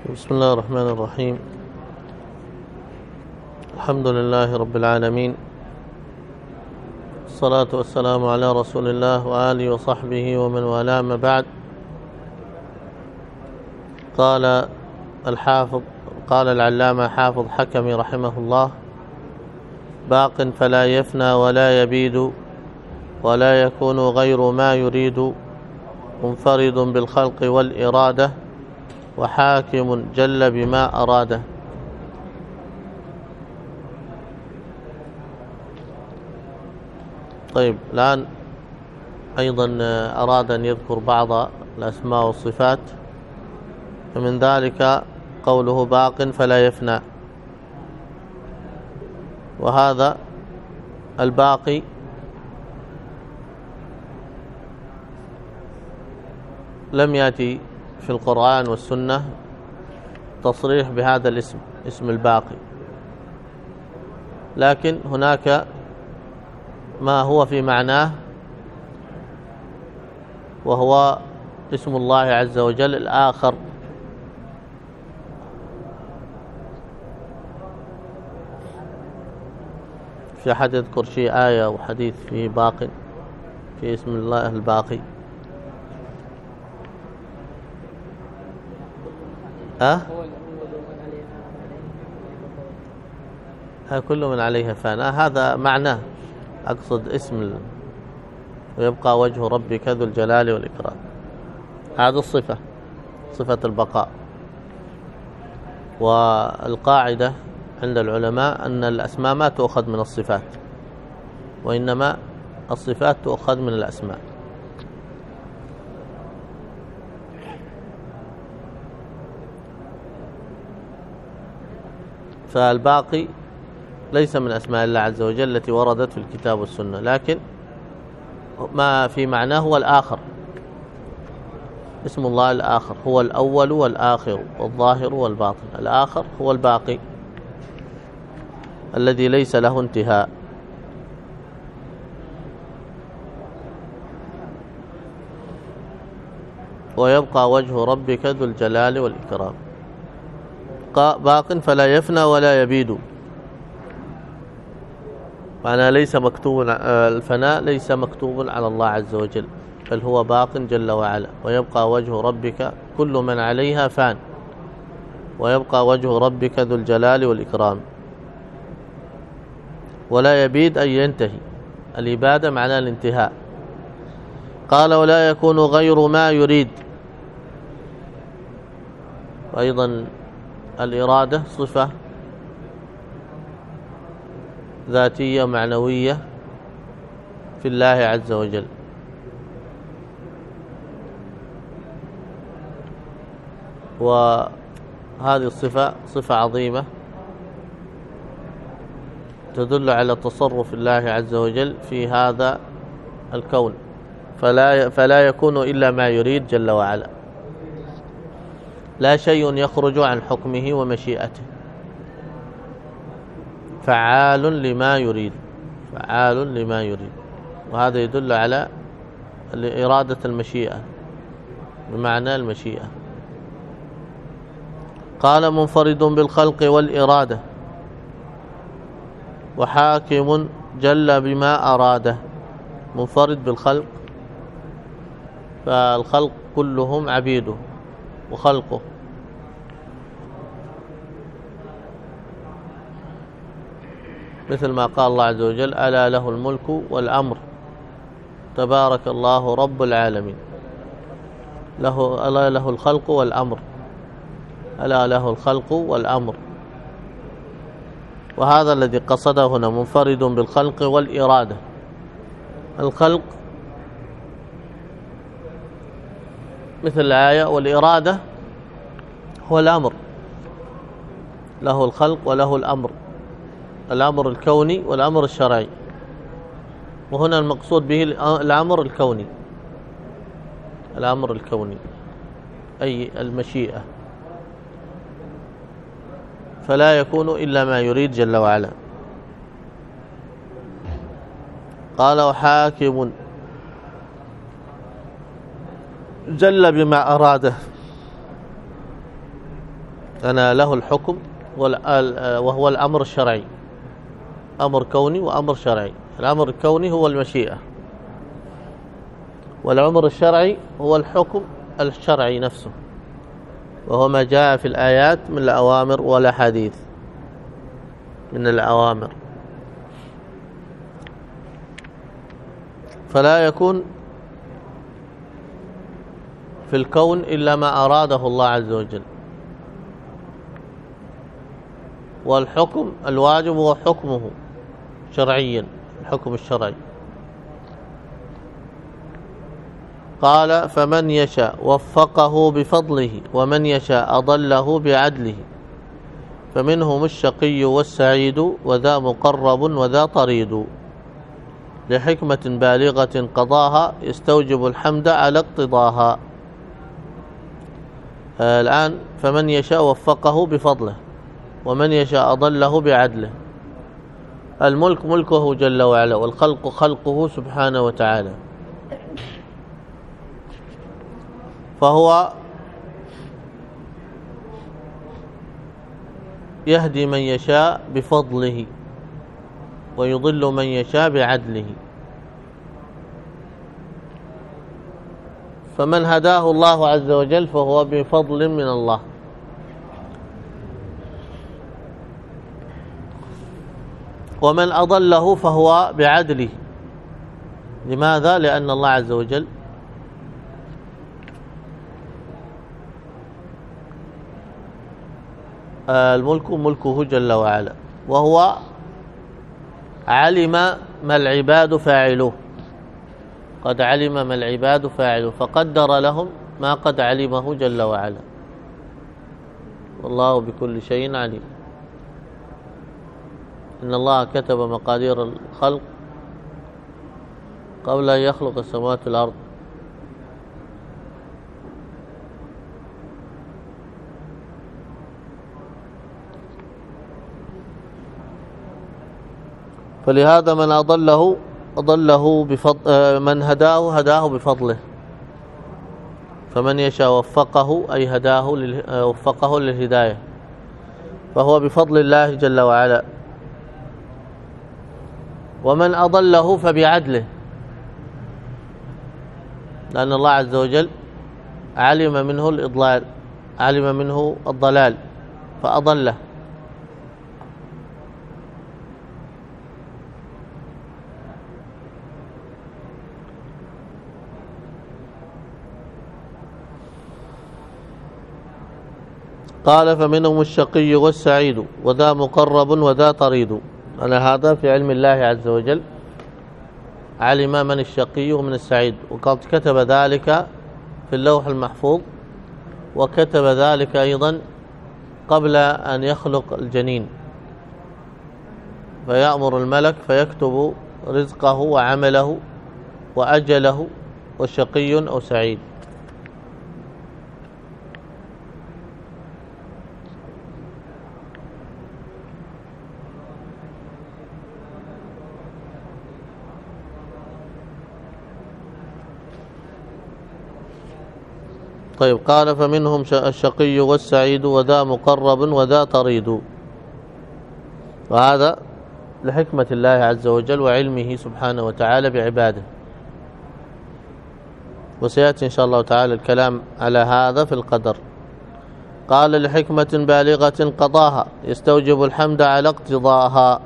بسم الله الرحمن الرحيم. الحمد لله رب العالمين، الصلاة والسلام على رسول الله وآله وصحبه ومن والاه، ما بعد. قال العلامة حافظ حكمي رحمه الله: باق فلا يفنى ولا يبيد، ولا يكون غير ما يريد، منفرد بالخلق والإرادة، وحاكم جل بما أراده. طيب، الآن أيضا أراد أن يذكر بعض الأسماء والصفات، فمن ذلك قوله باق فلا يفنى. وهذا الباقي لم يأتي في القرآن والسنة تصريح بهذا الاسم، اسم الباقي، لكن هناك ما هو في معناه، وهو اسم الله عز وجل الآخر. في أحد يذكر شيء آية أو حديث في باق، في اسم الله الباقي؟ كل من عليها فان، هذا معناه، أقصد اسم ويبقى وجه ربك ذو الجلال والإكرام، هذا الصفة، صفة البقاء. والقاعدة عند العلماء أن الأسماء ما تؤخذ من الصفات، وإنما الصفات تؤخذ من الأسماء. فالباقي ليس من أسماء الله عز وجل التي وردت في الكتاب والسنة، لكن ما في معناه هو الآخر. اسم الله الآخر هو الأول والآخر والظاهر والباطن. الآخر هو الباقي الذي ليس له انتهاء. ويبقى وجه ربك ذو الجلال والإكرام. باق فلا يفنى ولا يبيد، معنى ليس مكتوب، الفناء ليس مكتوب على الله عز وجل، بل هو باق جل وعلا. ويبقى وجه ربك، كل من عليها فان، ويبقى وجه ربك ذو الجلال والإكرام. ولا يبيد أي ينتهي، الإبادة معناه الانتهاء. قال: ولا يكون غير ما يريد. وأيضا الإرادة صفة ذاتية معنوية في الله عز وجل، وهذه الصفة صفة عظيمة تدل على تصرف الله عز وجل في هذا الكون، فلا يكون إلا ما يريد جل وعلا، لا شيء يخرج عن حكمه ومشيئته، فعال لما يريد، فعال لما يريد. وهذا يدل على إرادة المشيئة، بمعنى المشيئة. قال: منفرد بالخلق والإرادة، وحاكم جل بما أراده. منفرد بالخلق، فالخلق كلهم عبيده وخلقه، مثل ما قال الله عز وجل: ألا له الملك والأمر، تبارك الله رب العالمين. ألا له الخلق والأمر، ألا له الخلق والأمر. وهذا الذي قصده هنا، منفرد بالخلق والإرادة. الخلق مثل الآية، والإرادة هو الأمر، له الخلق وله الأمر، الأمر الكوني والأمر الشرعي. وهنا المقصود به الأمر الكوني، الأمر الكوني أي المشيئة، فلا يكون إلا ما يريد جل وعلا. قال: وحاكم جل بما أراده. أنا له الحكم وهو الأمر الشرعي، أمر كوني وأمر شرعي. الأمر الكوني هو المشيئة، والأمر الشرعي هو الحكم الشرعي نفسه، وهو ما جاء في الآيات من الأوامر والأحاديث من الأوامر. فلا يكون في الكون إلا ما أراده الله عز وجل، والحكم الواجب هو حكمه شرعيا، الحكم الشرعي. قال فمن يشاء وفقه بفضله ومن يشاء أضله بعدله، فمنهم الشقي والسعيد وذا مقرب وذا طريد، لحكمة بالغة قضاها يستوجب الحمد على اقتضاها. الآن فمن يشاء وفقه بفضله ومن يشاء أضله بعدله. الملك ملكه جل وعلا، والخلق خلقه سبحانه وتعالى، فهو يهدي من يشاء بفضله ويضل من يشاء بعدله. فمن هداه الله عز وجل فهو بفضل من الله، ومن أضله فهو بعدله. لماذا؟ لأن الله عز وجل الملك ملكه جل وعلا، وهو علم ما العباد فاعلوه، قد علم ما العباد فاعلوه فقدر لهم ما قد علمه جل وعلا، والله بكل شيء عليم. إن الله كتب مقادير الخلق قبل أن يخلق السماوات والأرض. فلهذا من أضله بفضل، من هداه بفضله. فمن يشاء وفقه أي هداه وفقه للهداية، فهو بفضل الله جل وعلا. ومن أضله فبعدله، لأن الله عز وجل علم منه الإضلال، علم منه الضلال فأضله. قال فمنهم الشقي والسعيد وذا مقرب وذا طريد. أنا هذا في علم الله عز وجل، علم من الشقي ومن السعيد، وقد كتب ذلك في اللوح المحفوظ، وكتب ذلك أيضا قبل أن يخلق الجنين، فيأمر الملك فيكتب رزقه وعمله وأجله وشقي أو سعيد. طيب، قال فمنهم الشقي والسعيد وذا مقرب وذا طريد. وهذا لحكمة الله عز وجل وعلمه سبحانه وتعالى بعباده، وسيأتي إن شاء الله تعالى الكلام على هذا في القدر. قال لحكمة بالغة قضاها يستوجب الحمد على اقتضاها.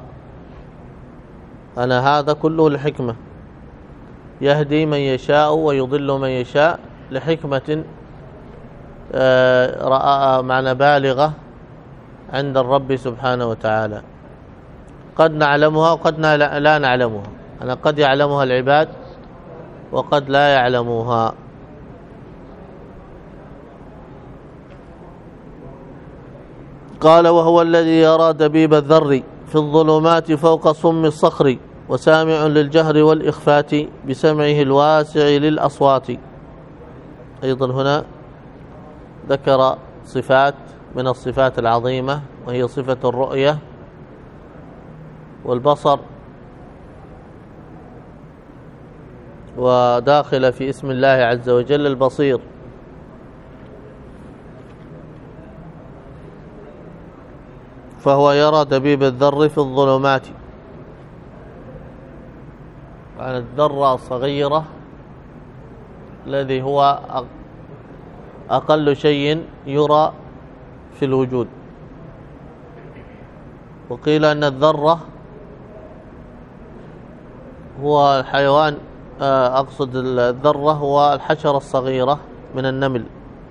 أنا هذا كله لحكمة، يهدي من يشاء ويضل من يشاء لحكمة رأى معنى بالغة عند الرب سبحانه وتعالى، قد نعلمها وقد لا نعلمها. أنا قد يعلمها العباد وقد لا يعلموها. قال وهو الذي يرى دبيب الذر في الظلمات فوق صم الصخر، وسامع للجهر والإخفات بسمعه الواسع للأصوات. أيضا هنا ذكر صفات من الصفات العظيمة، وهي صفة الرؤية والبصر، وداخل في اسم الله عز وجل البصير. فهو يرى دبيب الذر في الظلمات. يعني الذرة الصغيرة الذي هو أقل شيء يرى في الوجود. وقيل أن الذرة هو الحيوان، أقصد الذرة هو الحشرة الصغيرة من النمل.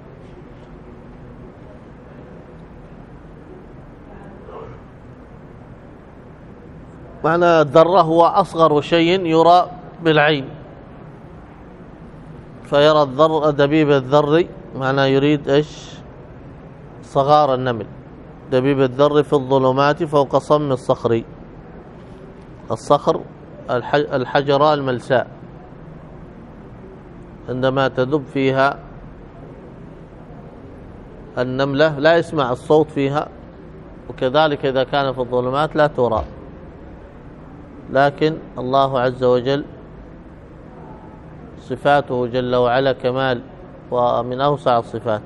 معنى الذرة هو أصغر شيء يرى بالعين، فيرى دبيب الذر، معنى يريد إيش؟ صغار النمل. دبيب الذر في الظلمات فوق صم الصخر. الصخر الحجرة الملساء عندما تدب فيها النملة لا يسمع الصوت فيها، وكذلك إذا كان في الظلمات لا ترى. لكن الله عز وجل صفاته جل وعلا كمال، ومن أوسع الصفات.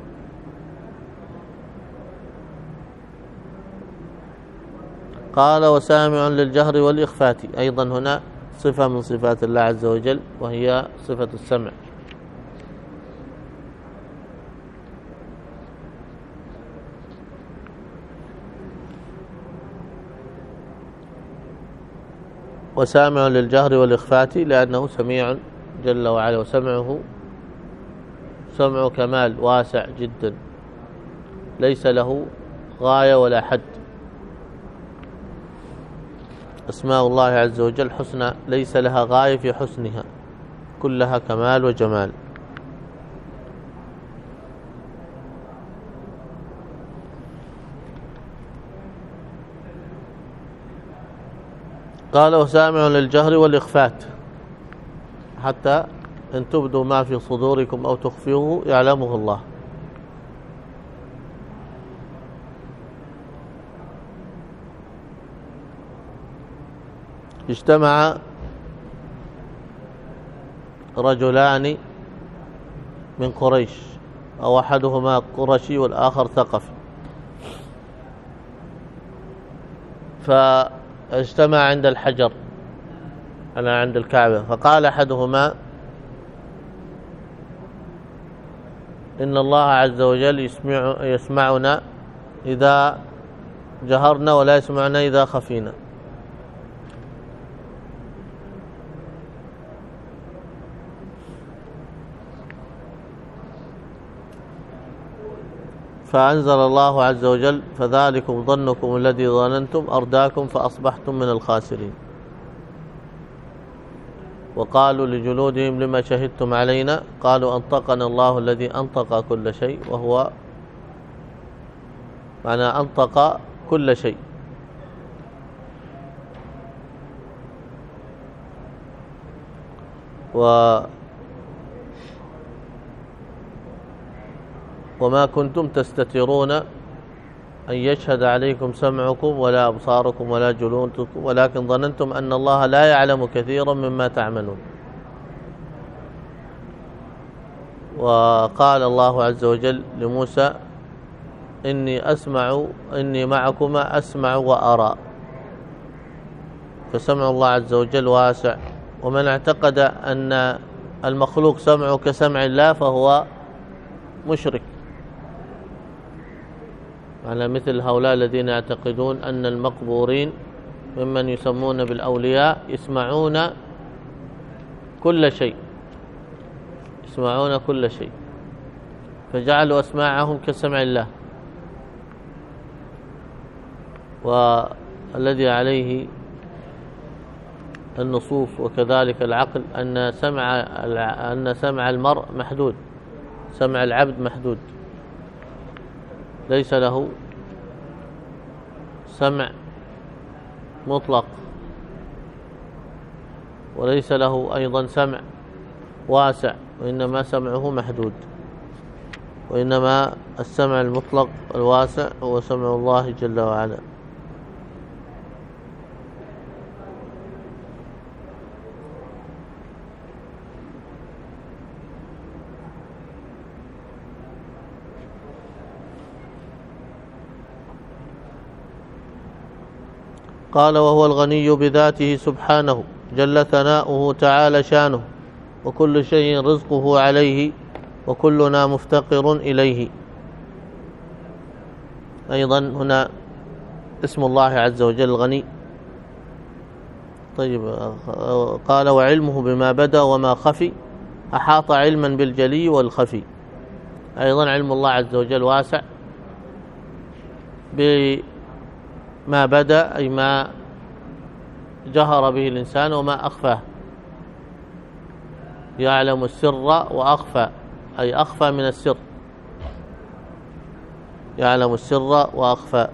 قال وسامع للجهر والإخفات، أيضا هنا صفة من صفات الله عز وجل وهي صفة السمع. وسامع للجهر والإخفات لأنه سميع جل وعلا، وسمعه سمع كمال واسع جدا، ليس له غاية ولا حد. أسماء الله عز وجل حسنى ليس لها غاية في حسنها، كلها كمال وجمال. قال وسامع للجهر والإخفات، حتى إن تبدوا ما في صدوركم أو تخفوه يعلمه الله. اجتمع رجلان من قريش، أو أحدهما قرشي والآخر ثقفي، فاجتمع عند الحجر أنا عند الكعبة، فقال أحدهما إن الله عز وجل يسمعنا إذا جهرنا ولا يسمعنا إذا خفينا. فأنزل الله عز وجل فذلكم ظنكم الذي ظننتم أرداكم فأصبحتم من الخاسرين. وقالوا لجلودهم لما شهدتم علينا قالوا أنطقنا الله الذي أنطق كل شيء، وهو معنى أنطق كل شيء. وما كنتم تستترون أن يشهد عليكم سمعكم ولا أبصاركم ولا جلودكم ولكن ظننتم أن الله لا يعلم كثيرا مما تعملون. وقال الله عز وجل لموسى إني معكما أسمع وأرى. فسمع الله عز وجل واسع، ومن اعتقد أن المخلوق سمعه كسمع الله فهو مشرك، على مثل هؤلاء الذين يعتقدون أن المقبورين ممن يسمون بالأولياء يسمعون كل شيء، يسمعون كل شيء، فجعلوا أسماعهم كسمع الله. والذي عليه النصوص وكذلك العقل أن سمع المرء محدود، سمع العبد محدود، ليس له سمع مطلق، وليس له أيضا سمع واسع، وإنما سمعه محدود، وإنما السمع المطلق الواسع هو سمع الله جل وعلا. قال وهو الغني بذاته سبحانه جل ثناؤه تعالى شانه وكل شيء رزقه عليه وكلنا مفتقر إليه. أيضا هنا اسم الله عز وجل الغني. طيب قال وعلمه بما بدا وما خفي أحاط علما بالجلي والخفي. أيضا علم الله عز وجل واسع بما بدا أي ما جهر به الإنسان وما أخفاه، يعلم السر وأخفى أي أخفى من السر، يعلم السر وأخفى.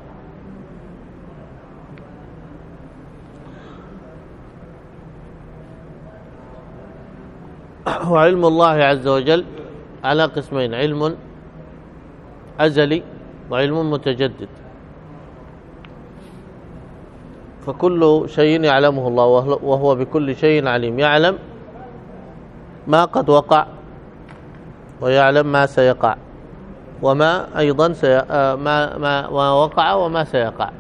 وعلم الله عز وجل على قسمين: علم أزلي وعلم متجدد. فكل شيء يعلمه الله وهو بكل شيء عليم، يعلم ما قد وقع ويعلم ما سيقع وما أيضا ما وقع وما سيقع.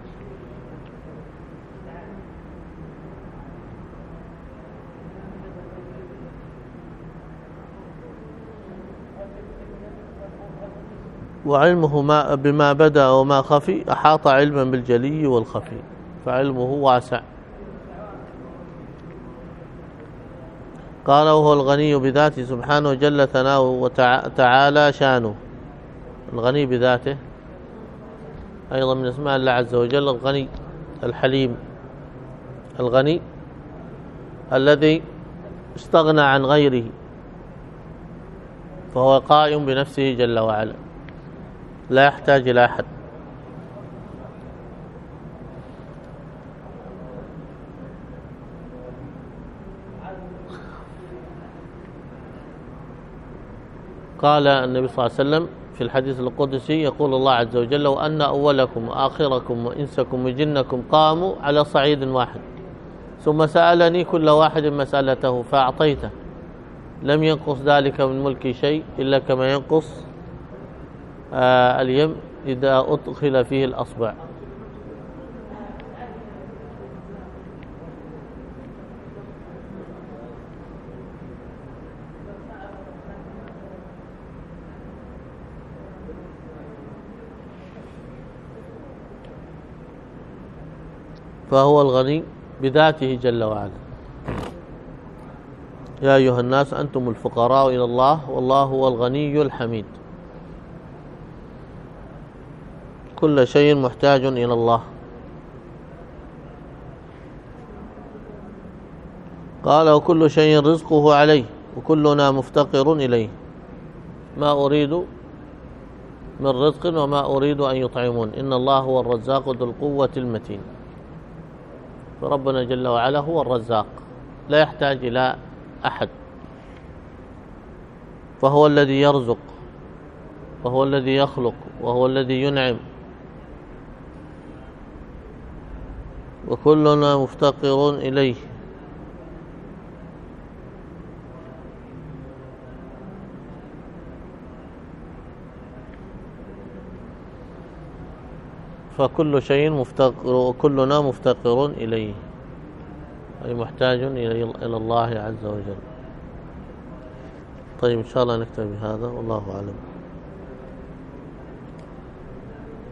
وعلمه بما بدا وما خفي أحاط علما بالجلي والخفي، فعلمه واسع. قال وهو الغني بذاته سبحانه جل ثناؤه وتعالى شانه. الغني بذاته أيضا من اسماء الله عز وجل الغني الحليم، الغني الذي استغنى عن غيره فهو قائم بنفسه جل وعلا لا يحتاج إلى أحد. قال النبي صلى الله عليه وسلم في الحديث القدسي يقول الله عز وجل: لو أن أولكم وآخركم وإنسكم وجنكم قاموا على صعيد واحد ثم سألني كل واحد مسألته فأعطيته لم ينقص ذلك من ملكي شيء إلا كما ينقص اليم إذا أدخل فيه الأصبع. فهو الغني بذاته جل وعلا. يا أيها الناس أنتم الفقراء إلى الله والله هو الغني الحميد. كل شيء محتاج إلى الله. قال وكل شيء رزقه عليه وكلنا مفتقر إليه. ما أريد من رزق وما أريد أن يطعمون إن الله هو الرزاق ذو القوة المتين. فربنا جل وعلا هو الرزاق لا يحتاج إلى أحد، فهو الذي يرزق وهو الذي يخلق وهو الذي ينعم، وكلنا مفتقر إليه. فكل شيء مفتقر وكلنا مفتقر إليه أي محتاج إلى الله عز وجل. طيب إن شاء الله نكتفي بهذا والله أعلم.